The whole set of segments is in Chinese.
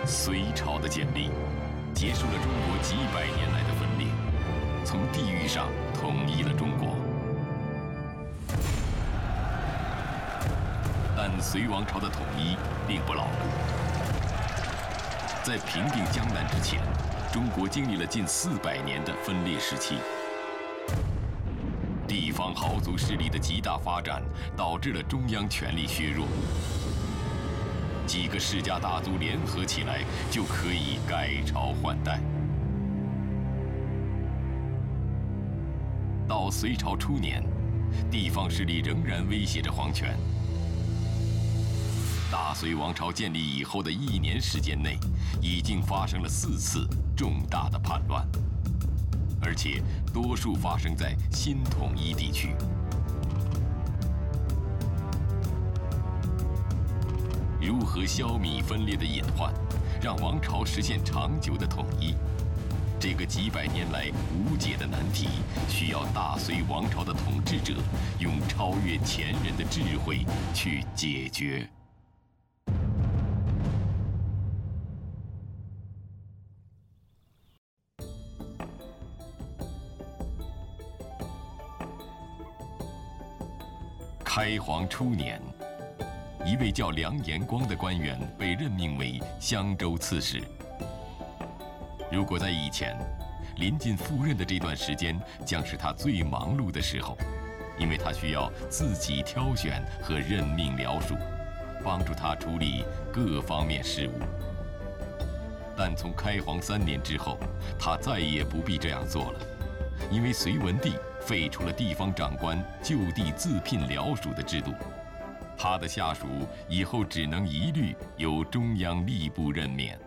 隋朝的建立，结束了中国几百年来的分裂，从地域上统一了中国。但隋王朝的统一并不牢固。在平定江南之前，中国经历了近400年的分裂时期。地方豪族势力的极大发展，导致了中央权力削弱。几个世家大族联合起来，就可以改朝换代。到隋朝初年，地方势力仍然威胁着皇权。大隋王朝建立以后的1年时间内，已经发生了4次重大的叛乱，而且多数发生在新统一地区。如何消弭分裂的隐患，让王朝实现长久的统一？这个几百年来无解的难题，需要大隋王朝的统治者用超越前人的智慧去解决。开皇初年，一位叫梁延光的官员被任命为襄州刺史。如果在以前，临近赴任的这段时间将是他最忙碌的时候，因为他需要自己挑选和任命僚属，帮助他处理各方面事务。但从开皇3年之后，他再也不必这样做了，因为隋文帝废除了地方长官就地自聘僚属的制度，他的下属以后只能一律由中央吏部任免。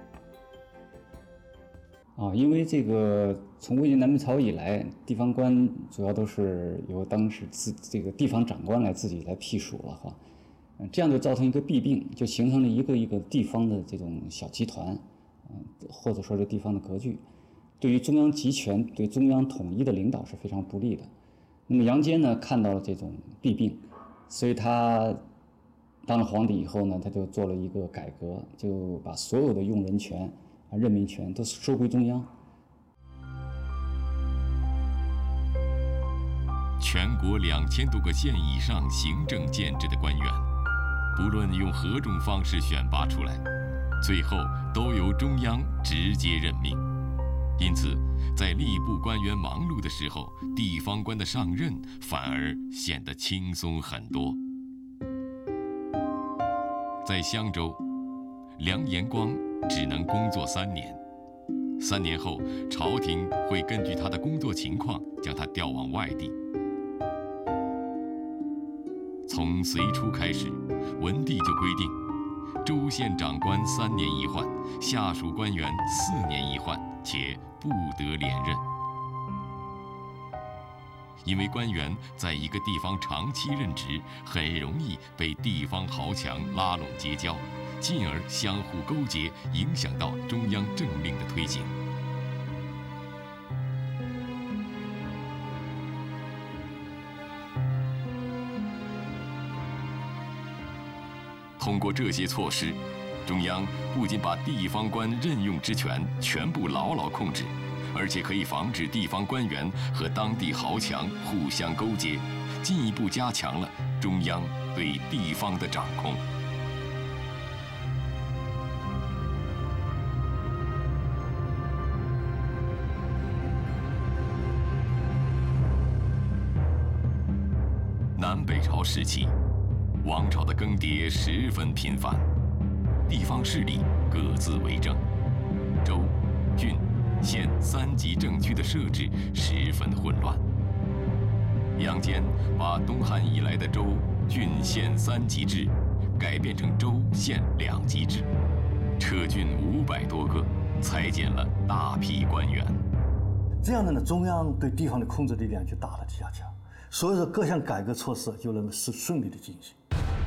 因为这个从魏晋南北朝以来，地方官主要都是由当时这个地方长官来自己来辟属了哈，这样就造成一个弊病，就形成了一个一个地方的这种小集团，或者说是地方的格局。对于中央集权、对中央统一的领导是非常不利的。那么杨坚呢，看到了这种弊病，所以他当了皇帝以后呢，他就做了一个改革，就把所有的用人权、任命权都收归中央。 全国2000多个县以上行政建制的官员，不论用何种方式选拔出来，最后都由中央直接任命。因此，在吏部官员忙碌的时候，地方官的上任反而显得轻松很多。在襄州，梁延光只能工作3年，3年后，朝廷会根据他的工作情况将他调往外地。从隋初开始，文帝就规定，州县长官3年一换，下属官员4年一换，且不得连任。因为官员在一个地方长期任职，很容易被地方豪强拉拢结交，进而相互勾结，影响到中央政令的推行。通过这些措施，中央不仅把地方官任用之权全部牢牢控制，而且可以防止地方官员和当地豪强互相勾结，进一步加强了中央对地方的掌控。南北朝时期，王朝的更迭十分频繁，地方势力各自为政，州、郡、县3级政区的设置十分混乱。杨坚把东汉以来的州、郡、县3级制改变成州、县2级制，撤郡500多个，裁减了大批官员。 这样的呢，中央对地方的控制力量就大大加强，所以说各项改革措施就能够顺利的进行。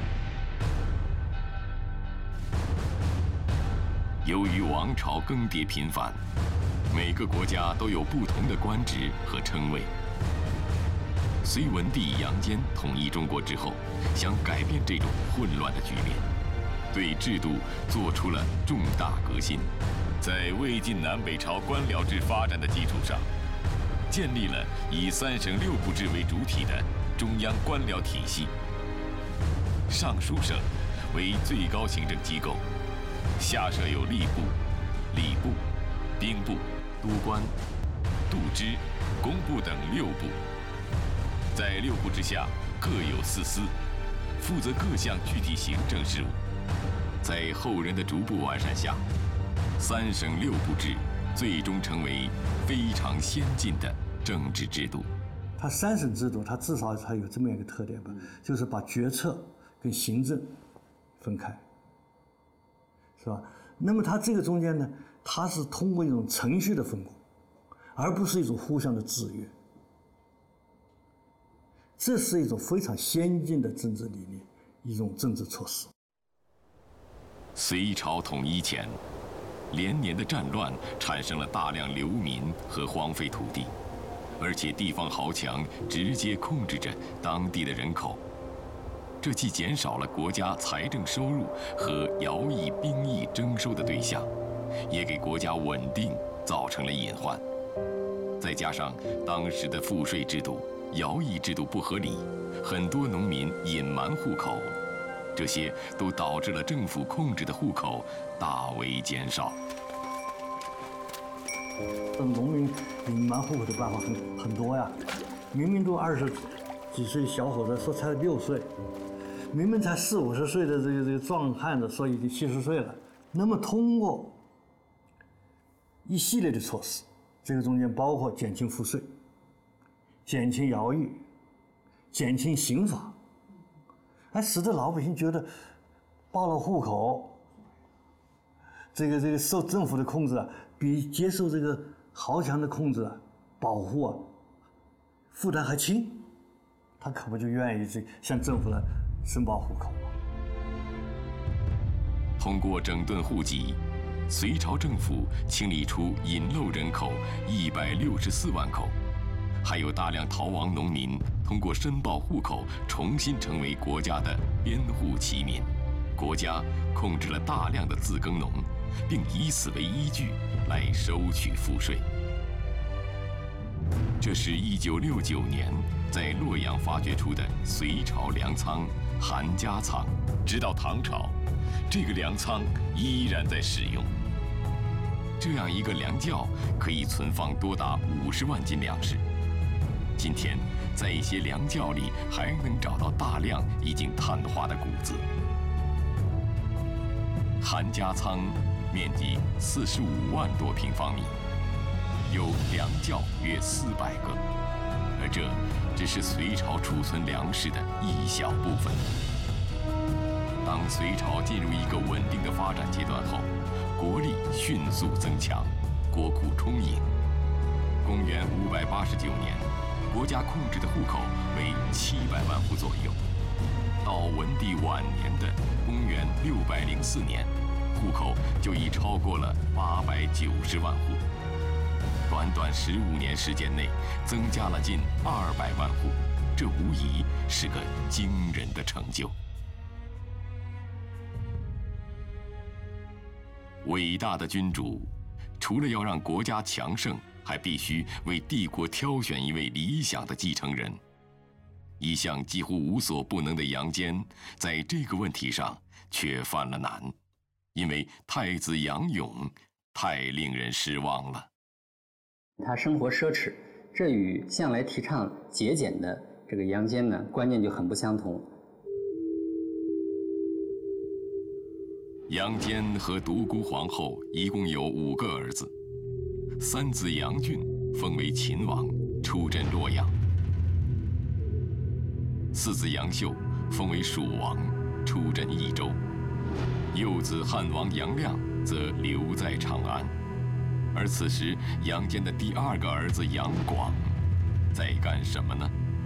由于王朝更迭频繁，每个国家都有不同的官职和称谓。隋文帝杨坚统一中国之后，想改变这种混乱的局面， 对制度做出了重大革新。在魏晋南北朝官僚制发展的基础上，建立了以3省6部制为主体的中央官僚体系。尚书省为最高行政机构，下设有吏部、礼部、兵部、都官、度支、工部等6部。在6部之下各有4司，负责各项具体行政事务。在后人的逐步完善下，3省6部制最终成为非常先进的政治制度。 它3省制度，它至少它有这么一个特点吧，就是把决策跟行政分开，是吧？那么它这个中间呢，它是通过一种程序的分工，而不是一种互相的制约。这是一种非常先进的政治理念，一种政治措施。 隋朝统一前，连年的战乱产生了大量流民和荒废土地，而且地方豪强直接控制着当地的人口，这既减少了国家财政收入和徭役兵役征收的对象，也给国家稳定造成了隐患。再加上当时的赋税制度、徭役制度不合理，很多农民隐瞒户口，这些都导致了政府控制的户口大为减少。 农民隐瞒户口的办法很多呀，明明都20几岁小伙子说才6岁，明明才40、50岁的这个壮汉子说已经70岁了。那么通过一系列的措施，这个中间包括减轻赋税、减轻徭役、减轻刑罚，使得老百姓觉得报了户口，这个受政府的控制比接受这个豪强的控制保护负担还轻，他可不就愿意向政府来申报户口吗？ 通过整顿户籍，隋朝政府清理出隐漏人口164万口，还有大量逃亡农民通过申报户口重新成为国家的编户齐民。国家控制了大量的自耕农，并以此为依据来收取赋税。这是1969年在洛阳发掘出的隋朝粮仓韩家仓，直到唐朝，这个粮仓依然在使用。这样一个粮窖可以存放多达50万斤粮食。今天，在一些粮窖里还能找到大量已经碳化的谷子。韩家仓面积45万多平方米，有粮窖约400个，而这只是隋朝储存粮食的一小部分。当隋朝进入一个稳定的发展阶段后，国力迅速增强，国库充盈。公元589年，国家控制的户口为700万户左右。到文帝晚年的公元604年，户口就已超过了890万户。短短15年时间内，增加了近200万户，这无疑是个惊人的成就。伟大的君主，除了要让国家强盛，还必须为帝国挑选一位理想的继承人。一向几乎无所不能的杨坚，在这个问题上却犯了难，因为太子杨勇太令人失望了。 他生活奢侈，这与向来提倡节俭的这个杨坚呢，观念就很不相同。 杨坚和独孤皇后一共有5个儿子，三子杨俊封为秦王，出镇洛阳；四子杨秀封为蜀王，出镇益州；幼子汉王杨亮则留在长安。而此时，杨坚的第2个儿子杨广在干什么呢？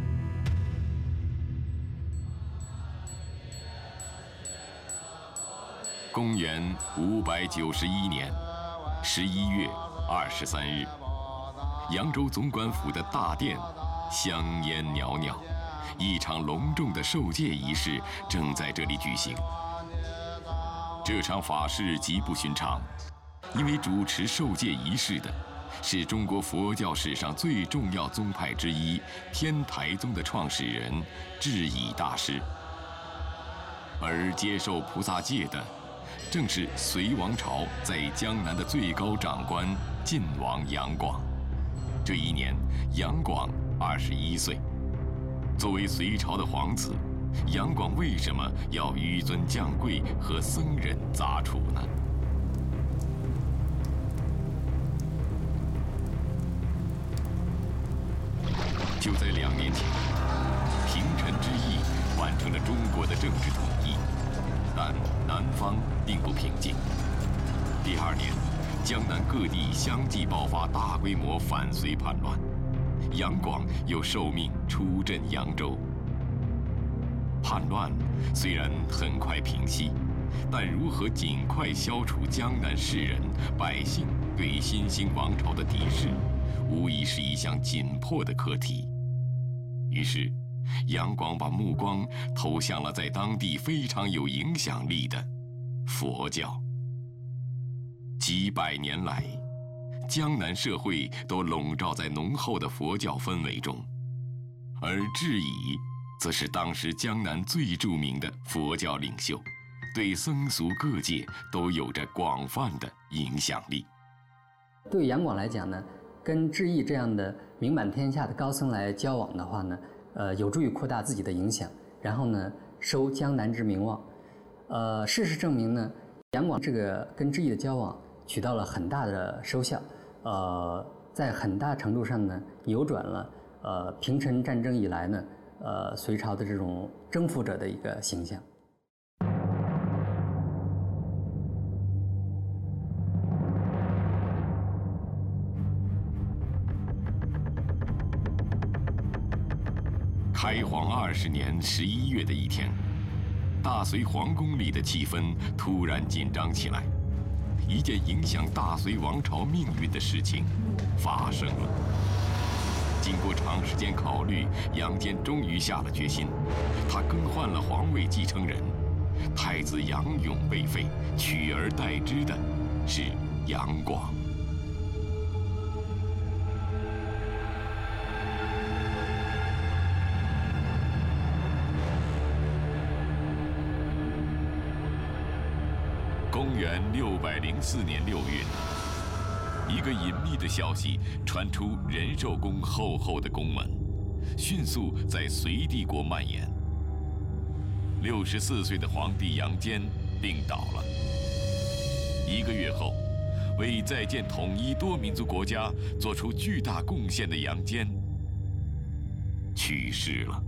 公元591年11月23日，扬州总管府的大殿香烟袅袅，一场隆重的授戒仪式正在这里举行。 这场法事极不寻常，因为主持受戒仪式的是中国佛教史上最重要宗派之一天台宗的创始人智颐大师，而接受菩萨戒的正是隋王朝在江南的最高长官晋王杨广。这一年，杨广21岁。作为隋朝的皇子，杨广为什么要纡尊降贵和僧人杂处呢？就在2年前，平陈之役完成了中国的政治统一，但南方并不平静。第2年，江南各地相继爆发大规模反隋叛乱，杨广又受命出镇扬州。叛乱虽然很快平息，但如何尽快消除江南士人、百姓对新兴王朝的敌视，无疑是一项紧迫的课题。于是，杨广把目光投向了在当地非常有影响力的佛教。几百年来，江南社会都笼罩在浓厚的佛教氛围中，而智颐则是当时江南最著名的佛教领袖，对僧俗各界都有着广泛的影响力。 对杨广来讲呢，跟智颐这样的名满天下的高僧来交往的话呢，有助于扩大自己的影响，然后呢，收江南之名望。事实证明呢，杨广这个跟智颐的交往取到了很大的收效，在很大程度上呢，扭转了平陈战争以来呢，隋朝的这种征服者的一个形象。 开皇20年11月的一天，大隋皇宫里的气氛突然紧张起来。一件影响大隋王朝命运的事情发生了。经过长时间考虑，杨坚终于下了决心，他更换了皇位继承人，太子杨勇被废，取而代之的是杨广。公元604年6月，一个隐秘的消息传出仁寿宫厚厚的宫门，迅速在隋帝国蔓延。64岁的皇帝杨坚病倒了。1个月后，为再建统一多民族国家做出巨大贡献的杨坚去世了。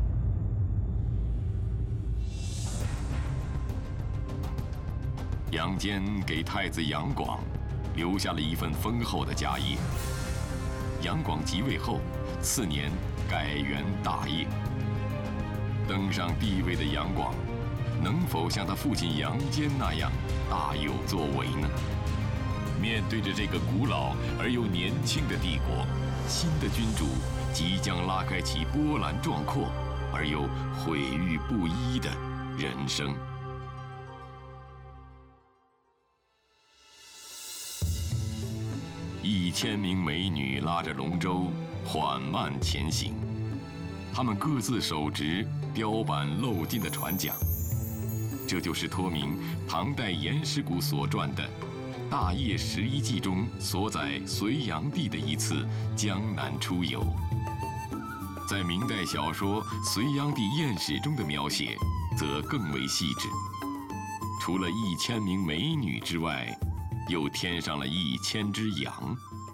杨坚给太子杨广留下了一份丰厚的家业。杨广即位后，次年改元大业。登上帝位的杨广，能否像他父亲杨坚那样大有作为呢？面对着这个古老而又年轻的帝国，新的君主即将拉开其波澜壮阔而又毁誉不一的人生。1000名美女拉着龙舟缓慢前行，她们各自手执雕版镂金的船桨，这就是托名唐代颜师古所传的《大业11记》中所载隋炀帝的一次江南出游。在明代小说《隋炀帝艳史》中的描写则更为细致，除了1000名美女之外，又添上了1000只羊。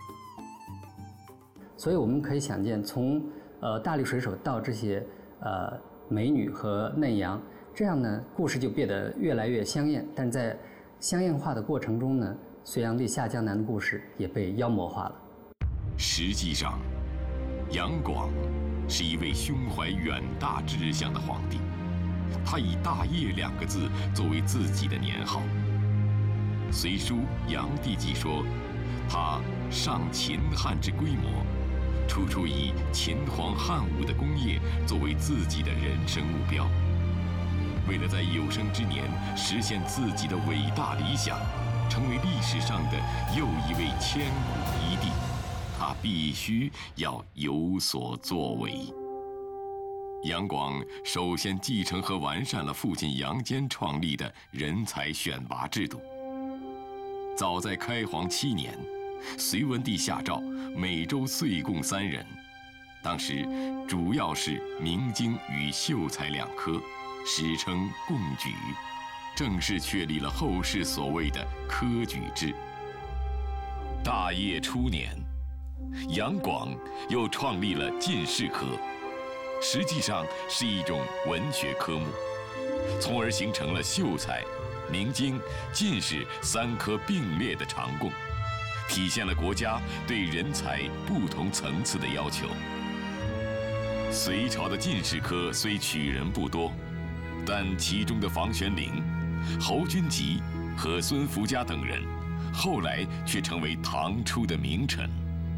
所以我们可以想见，从大力水手到这些美女和嫩羊，这样呢，故事就变得越来越香艳。但在香艳化的过程中呢，隋炀帝下江南的故事也被妖魔化了。 实际上，杨广是一位胸怀远大志向的皇帝，他以大业2个字作为自己的年号。《隋书·炀帝纪》说，他上秦汉之规模，处处以秦皇汉武的功业作为自己的人生目标。 为了在有生之年实现自己的伟大理想，成为历史上的又一位千古一帝，他必须要有所作为。杨广首先继承和完善了父亲杨坚创立的人才选拔制度。早在开皇7年，隋文帝下诏每州岁贡3人，当时主要是明经与秀才2科，史称贡举，正式确立了后世所谓的科举制。大业初年，杨广又创立了进士科，实际上是一种文学科目，从而形成了秀才、明经、进士3科并列的常贡，体现了国家对人才不同层次的要求。隋朝的进士科虽取人不多，但其中的房玄龄、侯君集和孙福家等人，后来却成为唐初的名臣。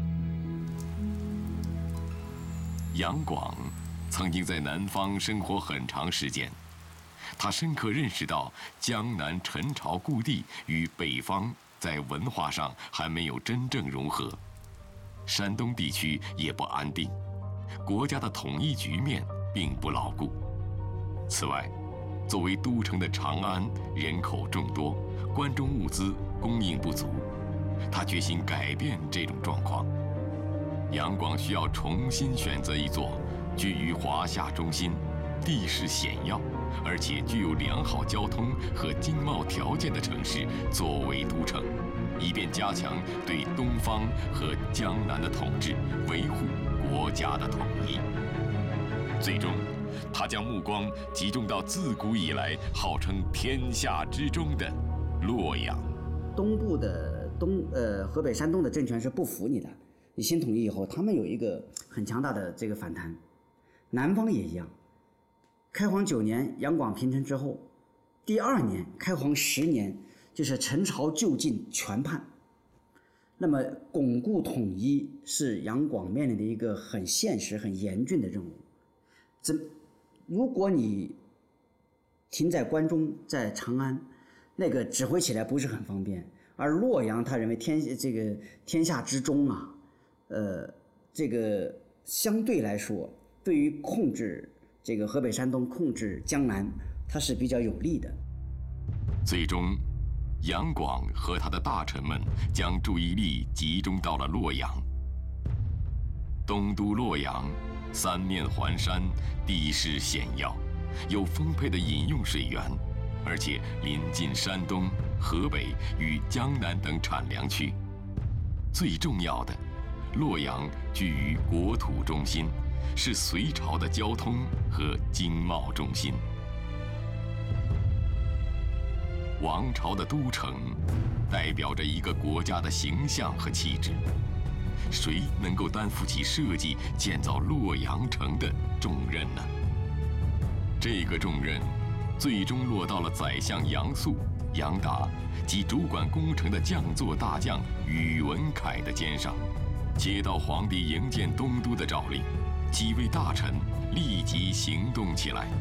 杨广曾经在南方生活很长时间，他深刻认识到江南陈朝故地与北方在文化上还没有真正融合，山东地区也不安定，国家的统一局面并不牢固。此外，作为都城的长安人口众多，关中物资供应不足，他决心改变这种状况。杨广需要重新选择一座居于华夏中心、地势险要，而且具有良好交通和经贸条件的城市作为都城，以便加强对东方和江南的统治，维护国家的统一。最终，他将目光集中到自古以来号称天下之中的洛阳。 东部的河北、山东的政权是不服你的，你新统一以后，他们有一个很强大的这个反弹。南方也一样。开皇9年，杨广平陈之后，第2年开皇10年，就是陈朝就近全叛。那么巩固统一是杨广面临的一个很现实、很严峻的任务。如果你停在关中，在长安，那个指挥起来不是很方便。而洛阳，他认为天下之中啊，这个相对来说，对于控制这个河北、山东、控制江南，它是比较有利的。 最终，杨广和他的大臣们将注意力集中到了洛阳。东都洛阳3面环山，地势险要，有丰沛的饮用水源，而且临近山东、河北与江南等产粮区。最重要的，洛阳居于国土中心，是隋朝的交通和经贸中心。王朝的都城，代表着一个国家的形象和气质。谁能够担负起设计建造洛阳城的重任呢？这个重任最终落到了宰相杨素、杨达及主管工程的将作大将宇文恺的肩上。接到皇帝营建东都的诏令，几位大臣立即行动起来。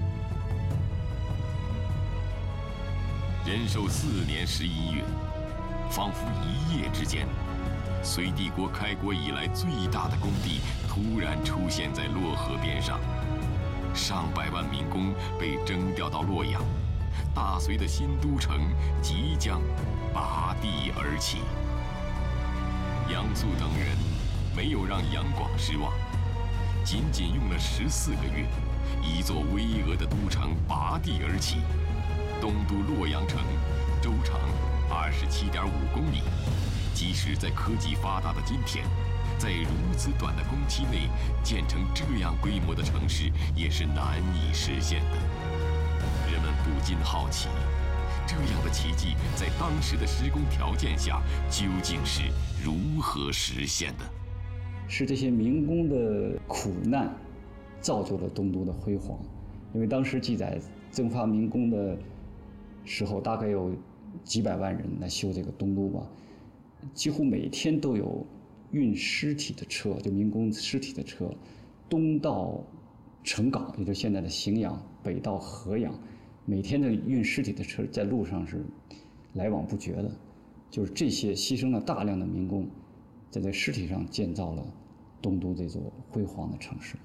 仁寿4年11月，仿佛一夜之间，隋帝国开国以来最大的工地突然出现在洛河边上，上百万民工被征调到洛阳，大隋的新都城即将拔地而起。杨素等人没有让杨广失望，仅仅用了14个月，一座巍峨的都城拔地而起。东都洛阳城周长27.5公里，即使在科技发达的今天，在如此短的工期内建成这样规模的城市，也是难以实现的。人们不禁好奇，这样的奇迹在当时的施工条件下究竟是如何实现的？ 是这些民工的苦难造就了东都的辉煌。因为当时记载征发民工的时候，大概有几百万人来修这个东都吧，几乎每天都有运尸体的车，就民工尸体的车，东到成港，也就是现在的荥阳，北到河阳， 每天的运尸体的车在路上是来往不绝的，就是这些牺牲了大量的民工，在这尸体上建造了东都这座辉煌的城市。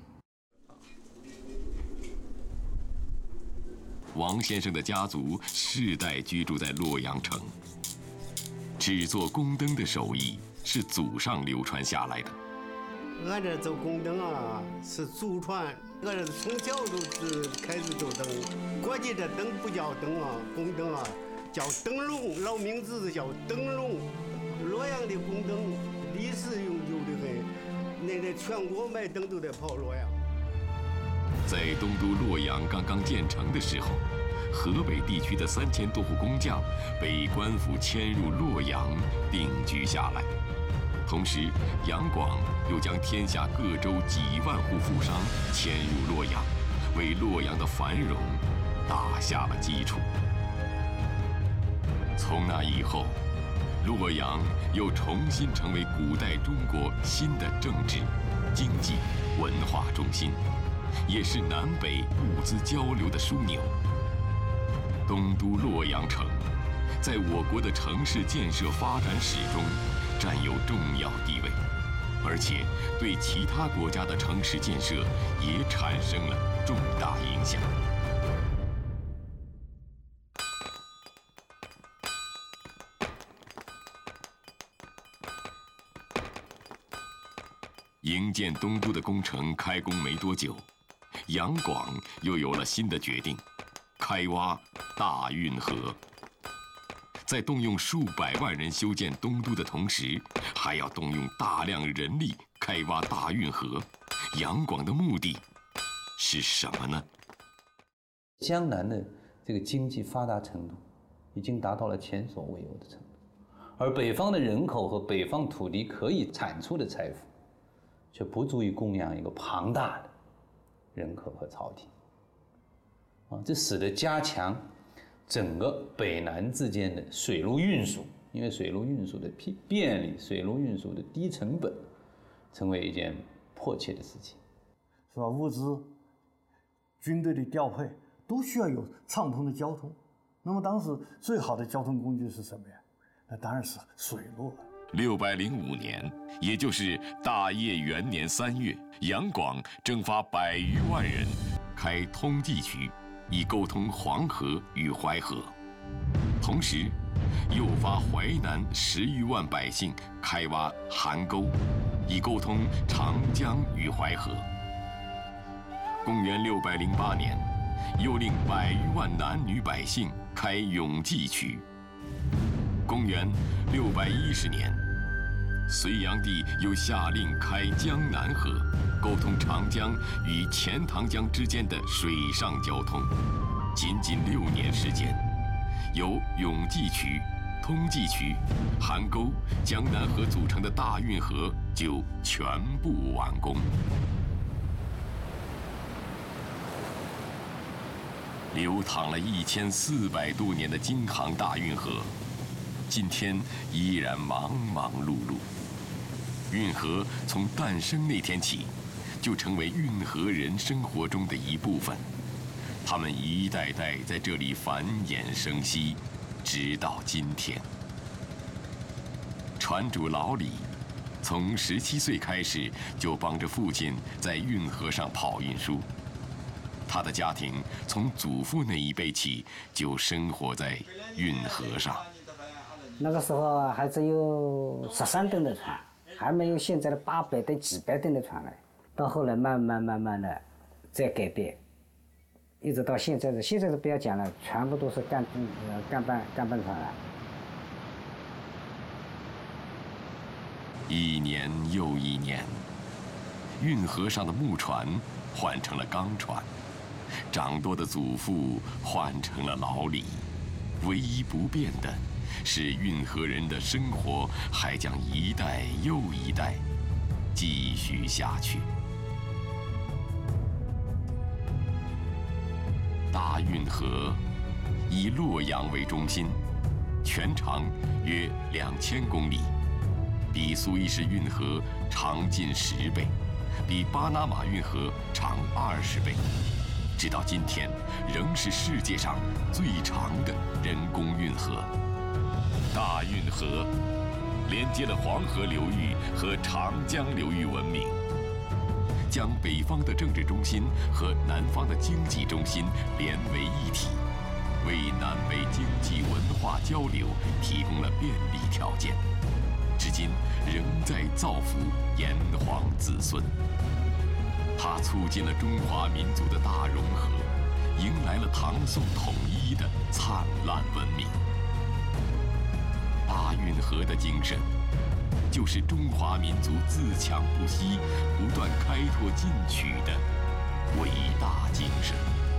王先生的家族世代居住在洛阳城，制作宫灯的手艺是祖上流传下来的。 俺这做宫灯啊，是祖传，俺这从小都是开始做灯。国际这灯不叫灯啊，宫灯啊，叫灯笼，老名字叫灯笼。洛阳的宫灯历史悠久的很，那全国卖灯都得跑洛阳。 在东都洛阳刚刚建成的时候，河北地区的3000多户工匠被官府迁入洛阳定居下来。同时，杨广又将天下各州几万户富商迁入洛阳，为洛阳的繁荣打下了基础。从那以后，洛阳又重新成为古代中国新的政治、经济、文化中心，也是南北物资交流的枢纽。东都洛阳城在我国的城市建设发展史中占有重要地位，而且对其他国家的城市建设也产生了重大影响。营建东都的工程开工没多久，杨广又有了新的决定，开挖大运河。在动用数百万人修建东都的同时，还要动用大量人力开挖大运河。杨广的目的是什么呢？ 江南的这个经济发达程度已经达到了前所未有的程度，而北方的人口和北方土地可以产出的财富，却不足以供养一个庞大的人口和朝廷。这使得加强整个北南之间的水路运输，因为水路运输的便利、水路运输的低成本，成为一件迫切的事情， 是吧？物资、军队的调配都需要有畅通的交通。那么当时最好的交通工具是什么呀？那当然是水路了。 605年，也就是大业元年3月，杨广征发100余万人，开通济渠，以沟通黄河与淮河。同时，又发淮南10余万百姓开挖邗沟，以沟通长江与淮河。公元608年，又令100余万男女百姓开永济渠。公元610年，隋炀帝又下令开江南河，沟通长江与钱塘江之间的水上交通。仅仅6年时间，由永济渠、通济渠、邗沟、江南河组成的大运河就全部完工。流淌了1400多年的京杭大运河，今天依然忙忙碌碌。运河从诞生那天起，就成为运河人生活中的一部分。他们一代代在这里繁衍生息，直到今天。船主老李，从17岁开始就帮着父亲在运河上跑运输。他的家庭从祖父那一辈起就生活在运河上。 那个时候还只有13吨的船，还没有现在的800吨、几百吨的船来。到后来慢慢的再改变，一直到现在的不要讲了，全部都是干板船了。 一年又一年，运河上的木船换成了钢船，长多的祖父换成了老李。唯一不变的是，运河人的生活还将一代又一代继续下去。大运河以洛阳为中心，全长约2000公里，比苏伊士运河长近10倍，比巴拿马运河长20倍。 直到今天仍是世界上最长的人工运河。大运河连接了黄河流域和长江流域文明，将北方的政治中心和南方的经济中心连为一体，为南北经济文化交流提供了便利条件，至今仍在造福炎黄子孙。它促进了中华民族的大融合，迎来了唐宋统一的灿烂文明。大运河的精神，就是中华民族自强不息、不断开拓进取的伟大精神。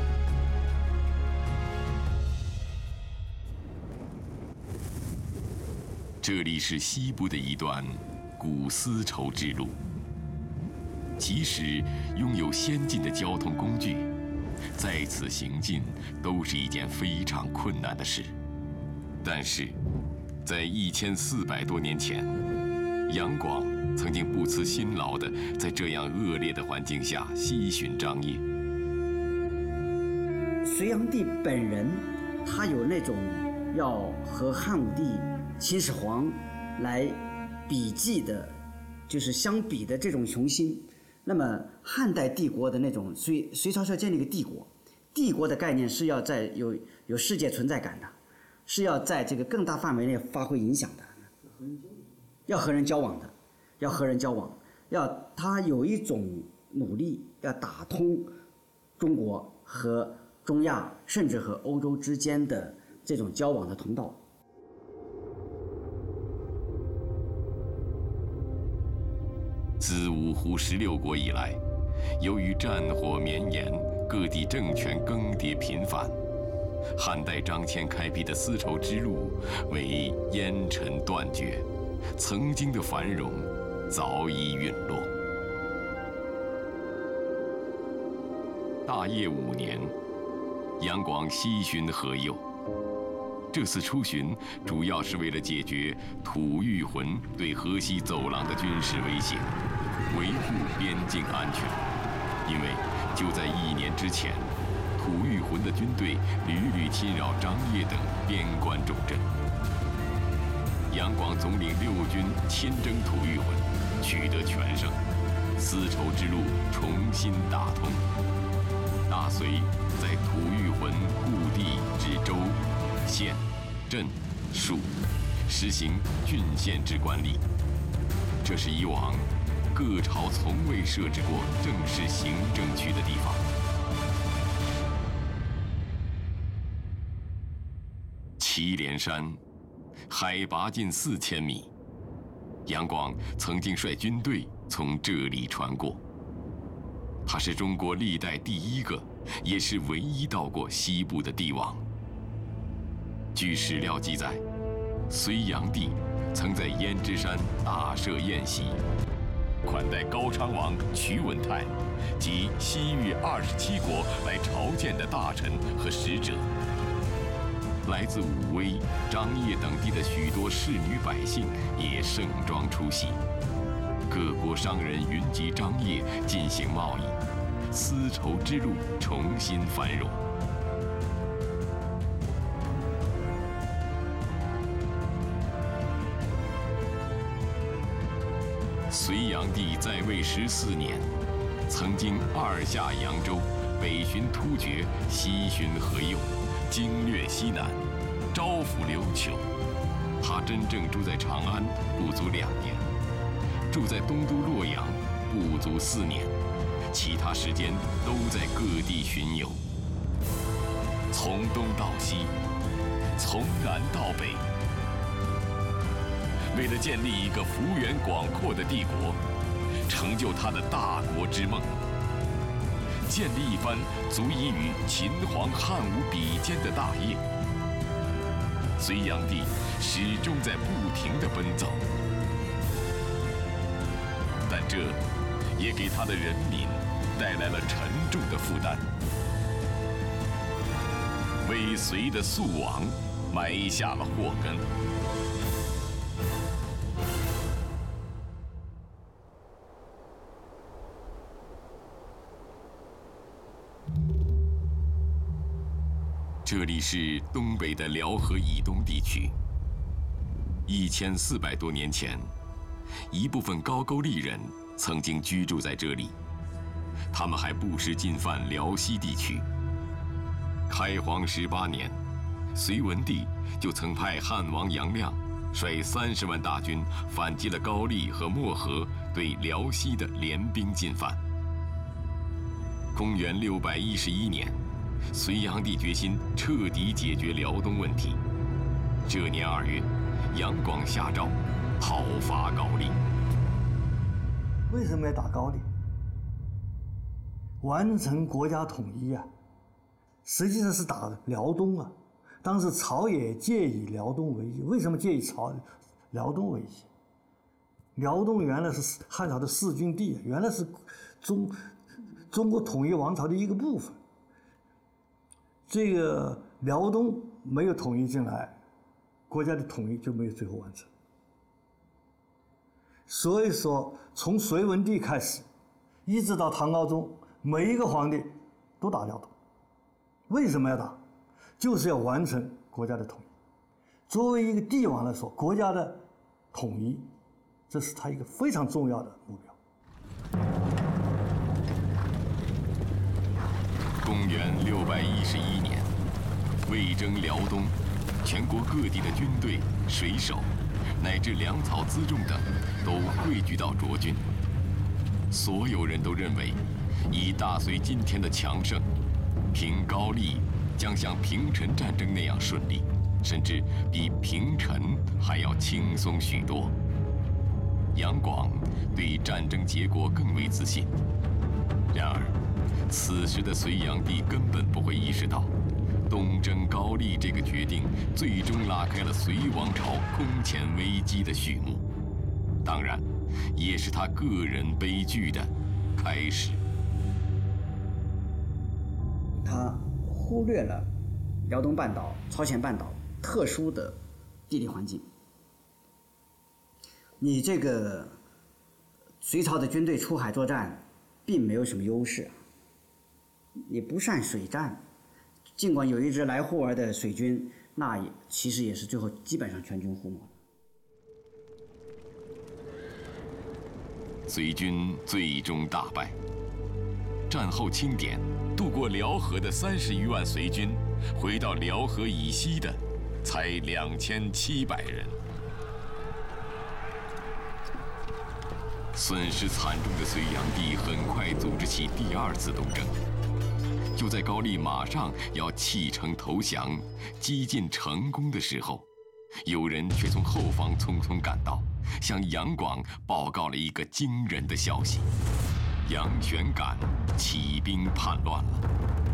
这里是西部的一段古丝绸之路，即使拥有先进的交通工具，在此行进都是一件非常困难的事。但是，在1400多年前，杨广曾经不辞辛劳地在这样恶劣的环境下西巡张掖。 隋炀帝本人，他有那种要和汉武帝、秦始皇来比计的，就是相比的这种雄心。那么汉代帝国的那种隋朝是要建立一个帝国，帝国的概念是要在有世界存在感的，是要在这个更大范围内发挥影响的，要和人交往的，要他有一种努力，要打通中国和中亚甚至和欧洲之间的这种交往的通道。 自五胡16国以来，由于战火绵延，各地政权更迭频繁，汉代张骞开辟的丝绸之路为烟尘断绝，曾经的繁荣早已陨落。大业5年，杨广西巡河右。这次出巡主要是为了解决吐谷浑对河西走廊的军事威胁，维护边境安全。因为就在1年之前，吐谷浑的军队屡屡侵扰张掖等边关重镇。杨广总领6军亲征吐谷浑，取得全胜，丝绸之路重新打通。大隋在吐谷浑故地至州、县、镇、属实行郡县制管理，这是以往各朝从未设置过正式行政区的地方。祁连山海拔近4000米，杨广曾经率军队从这里穿过。他是中国历代第一个，也是唯一到过西部的帝王。据史料记载，隋炀帝曾在胭脂山大设宴席，款待高昌王瞿文泰及西域27国来朝见的大臣和使者。来自武威、张掖等地的许多士女百姓也盛装出席。各国商人云集张掖进行贸易，丝绸之路重新繁荣。隋炀帝在位14年，曾经2下扬州，北巡突厥，西巡河右，经略西南，招抚琉球。他真正住在长安不足2年，住在东都洛阳不足4年，其他时间都在各地巡游。从东到西，从南到北，为了建立一个幅员广阔的帝国，成就他的大国之梦，建立一番足以与秦皇汉武比肩的大业，隋炀帝始终在不停地奔走，但这也给他的人民带来了沉重的负担，为隋的速亡埋下了祸根。 这里是东北的辽河以东地区。1400多年前，一部分高句丽人曾经居住在这里，他们还不时进犯辽西地区。开皇18年，隋文帝就曾派汉王杨亮率30万大军反击了高丽和漠河对辽西的联兵进犯。公元611年，隋炀帝决心彻底解决辽东问题。这年2月，杨广下诏讨伐高丽。 为什么要打高丽？完成国家统一啊，实际上是打辽东啊。当时朝野借以辽东为宜，为什么借以辽东为宜？辽东原来是汉朝的弑君地，原来是中国统一王朝的一个部分。这个辽东没有统一进来，国家的统一就没有最后完成。所以说，从隋文帝开始，一直到唐高宗，每一个皇帝都打辽东。为什么要打？就是要完成国家的统一。作为一个帝王来说，国家的统一，这是他一个非常重要的目标。 公元611年，魏征辽东，全国各地的军队、水手，乃至粮草辎重等，都汇聚到涿郡。所有人都认为，以大隋今天的强盛，平高丽将像平陈战争那样顺利，甚至比平陈还要轻松许多。杨广对战争结果更为自信。然而，此时的隋炀帝根本不会意识到，东征高丽这个决定最终拉开了隋王朝空前危机的序幕，当然，也是他个人悲剧的开始。 他忽略了辽东半岛、朝鲜半岛特殊的地理环境。你这个隋朝的军队出海作战，并没有什么优势，你不善水战，尽管有一支来护儿的水军，那也其实也是最后基本上全军覆没。 隋军最终大败。战后清点，渡过辽河的30余万隋军，回到辽河以西的才2700人。损失惨重的隋炀帝很快组织起第2次东征。就在高丽马上要弃城投降、激进成功的时候，有人却从后方匆匆赶到，向杨广报告了一个惊人的消息：杨玄感起兵叛乱了。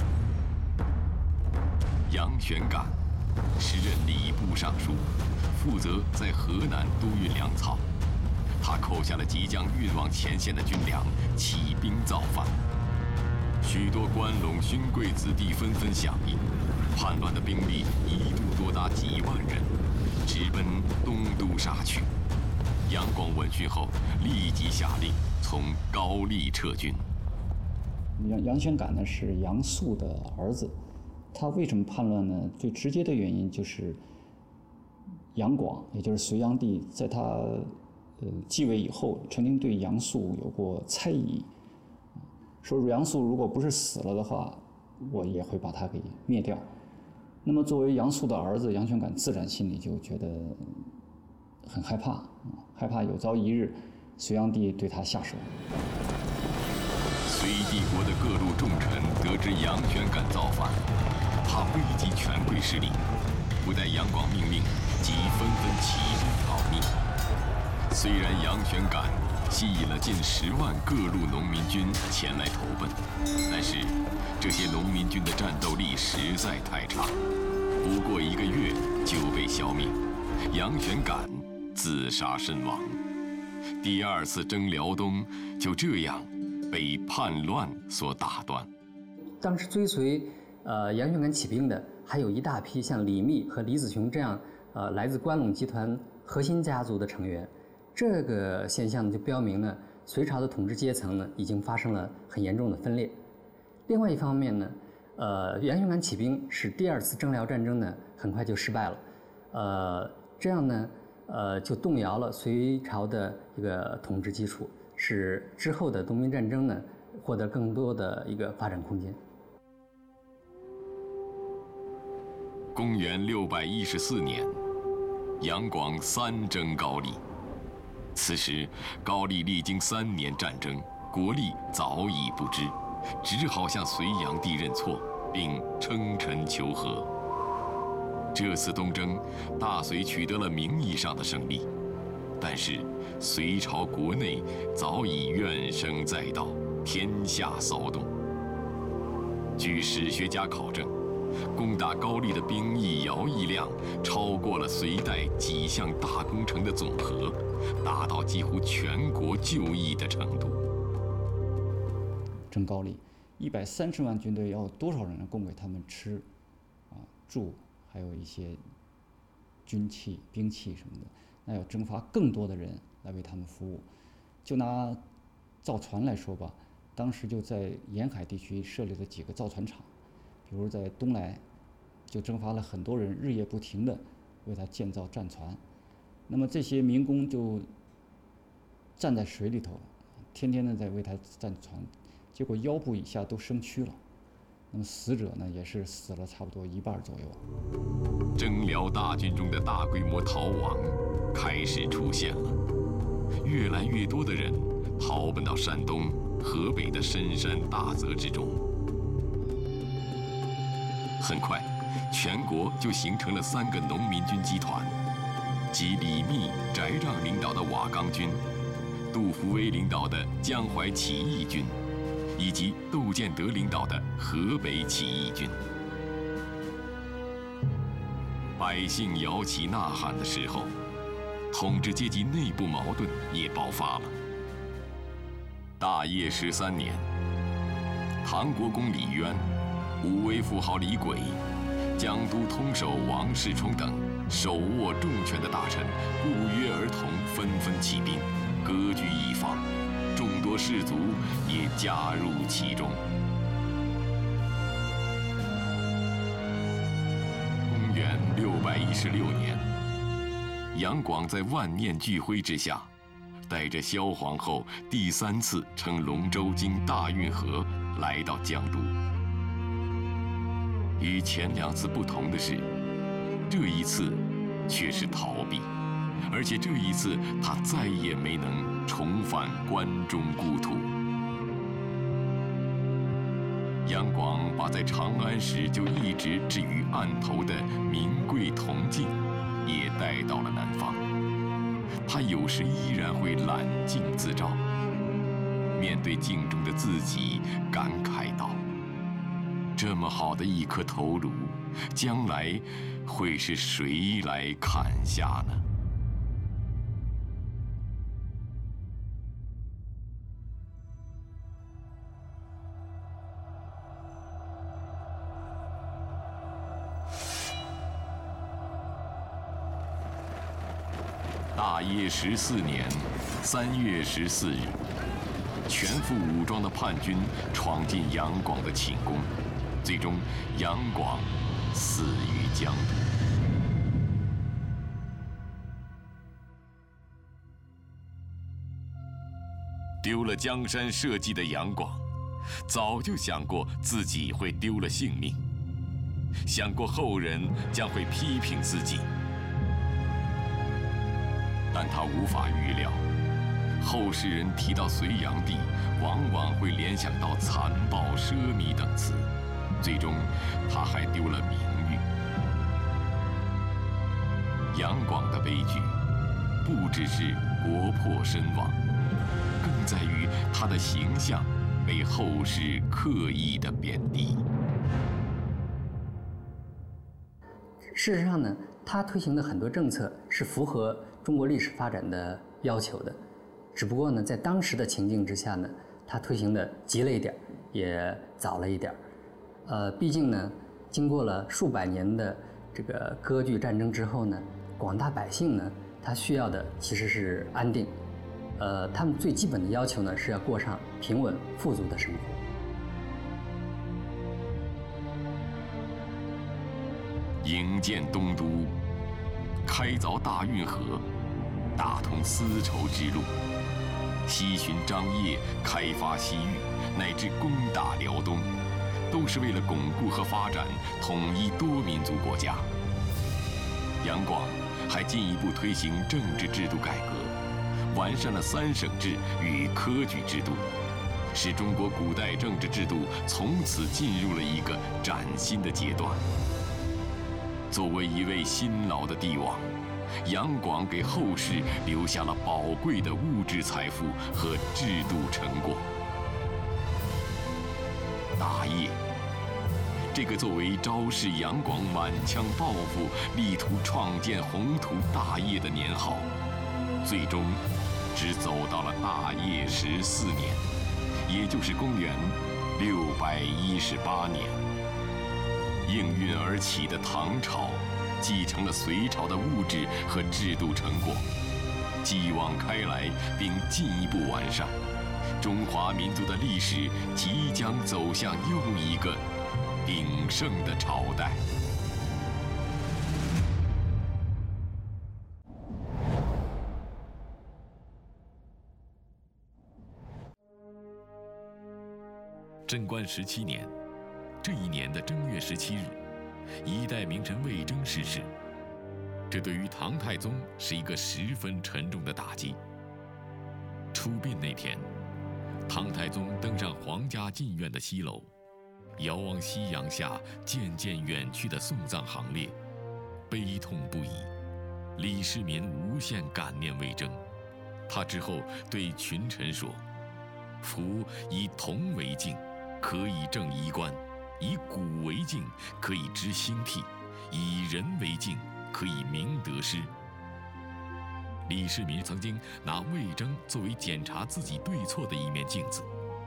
杨玄感时任礼部尚书，负责在河南督运粮草。他扣下了即将运往前线的军粮，起兵造反。许多关陇勋贵子弟纷纷响应，叛乱的兵力一度多达几万人，直奔东都杀去。杨广闻讯后，立即下令从高丽撤军。 杨玄感呢是杨素的儿子，他为什么叛乱呢？最直接的原因就是杨广，也就是隋炀帝，在他继位以后，曾经对杨素有过猜疑，说杨素如果不是死了的话，我也会把他给灭掉。那么作为杨素的儿子，杨玄感自然心里就觉得很害怕，害怕有朝一日隋炀帝对他下手。 隋帝国的各路重臣得知杨玄感造反，怕危及权贵势力，不待杨广命令，即纷纷起兵讨逆。虽然杨玄感吸引了近10万各路农民军前来投奔，但是这些农民军的战斗力实在太差，不过1个月就被消灭。杨玄感自杀身亡。第2次征辽东就这样被叛乱所打断。 当时追随杨玄感起兵的，还有一大批像李密和李子雄这样来自关陇集团核心家族的成员。这个现象就标明呢，隋朝的统治阶层呢已经发生了很严重的分裂。另外一方面呢， 杨雄感起兵使第2次征辽战争呢很快就失败了，这样呢就动摇了隋朝的一个统治基础，使之后的东明战争呢获得更多的一个发展空间。 公元614年，杨广3征高丽。此时，高丽历经3年战争，国力早已不支，只好向隋炀帝认错，并称臣求和。这次东征，大隋取得了名义上的胜利，但是隋朝国内早已怨声载道，天下骚动。据史学家考证，攻打高丽的兵役徭役量超过了隋代几项大工程的总和，达到几乎全国就役的程度。 征高丽，130万军队要多少人供给他们吃、住，还有一些军器、兵器什么的，那要征发更多的人来为他们服务。就拿造船来说吧，当时就在沿海地区设立了几个造船厂。比如在东莱，就征发了很多人，日夜不停地为他建造战船。那么这些民工就站在水里头，天天的在为他战船，结果腰部以下都生蛆了。那么死者呢，也是死了差不多1半左右。 征辽大军中的大规模逃亡开始出现了，越来越多的人逃奔到山东、河北的深山大泽之中。很快，全国就形成了3个农民军集团，即李密、翟让领导的瓦岗军，杜伏威领导的江淮起义军，以及窦建德领导的河北起义军。百姓摇旗呐喊的时候，统治阶级内部矛盾也爆发了。大业13年，唐国公李渊、武威富豪李轨、江都通守王世充等手握重权的大臣不约而同纷纷起兵，割据一方，众多士族也加入其中。公元616年，杨广在万念俱灰之下，带着萧皇后第3次乘龙舟经大运河来到江都。与前2次不同的是，这一次却是逃避，而且这一次他再也没能重返关中故土。杨广把在长安时就一直置于案头的名贵铜镜也带到了南方。他有时依然会揽镜自照，面对镜中的自己，感慨道：这么好的一颗头颅，将来会是谁来砍下呢？大业14年3月14日，全副武装的叛军闯进杨广的寝宫，最终杨广死于江都。丢了江山社稷的杨广，早就想过自己会丢了性命，想过后人将会批评自己，但他无法预料，后世人提到隋炀帝，往往会联想到残暴、奢靡等词，最终他还丢了名誉。杨广的悲剧，不只是国破身亡，更在于他的形象被后世刻意的贬低。 事实上呢，他推行的很多政策是符合中国历史发展的要求的，只不过呢，在当时的情境之下呢，他推行的急了一点，也早了一点。毕竟呢，经过了数百年的这个割据战争之后呢，广大百姓呢，他需要的其实是安定。他们最基本的要求呢，是要过上平稳富足的生活。 营建东都，开凿大运河，打通丝绸之路，西巡张掖，开发西域，乃至攻打辽东，都是为了巩固和发展统一多民族国家。杨广还进一步推行政治制度改革，完善了3省制与科举制度，使中国古代政治制度从此进入了一个崭新的阶段。作为一位辛劳的帝王，杨广给后世留下了宝贵的物质财富和制度成果。大业，这个作为昭示杨广满腔抱负、力图创建宏图大业的年号，最终只走到了大业14年，也就是公元618年。应运而起的唐朝，继承了隋朝的物质和制度成果，继往开来，并进一步完善。中华民族的历史即将走向又一个鼎盛的朝代。贞观17年，这一年的正月17日，一代名臣魏征逝世，这对于唐太宗是一个十分沉重的打击。出殡那天，唐太宗登上皇家禁苑的西楼，遥望夕阳下渐渐远去的送葬行列，悲痛不已。李世民无限感念魏征，他之后对群臣说：“夫以铜为镜，可以正衣冠；以古为镜，可以知兴替；以人为镜，可以明得失。”李世民曾经拿魏征作为检查自己对错的一面镜子。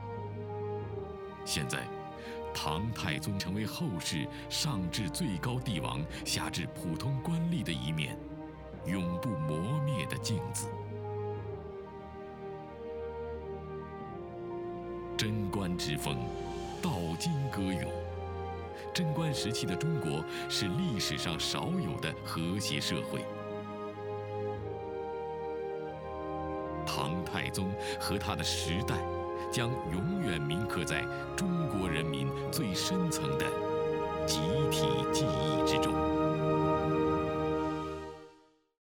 现在，唐太宗成为后世上至最高帝王，下至普通官吏的一面永不磨灭的镜子。贞观之风，道今歌咏。贞观时期的中国是历史上少有的和谐社会。唐太宗和他的时代，将永远铭刻在中国人民最深层的集体记忆之中。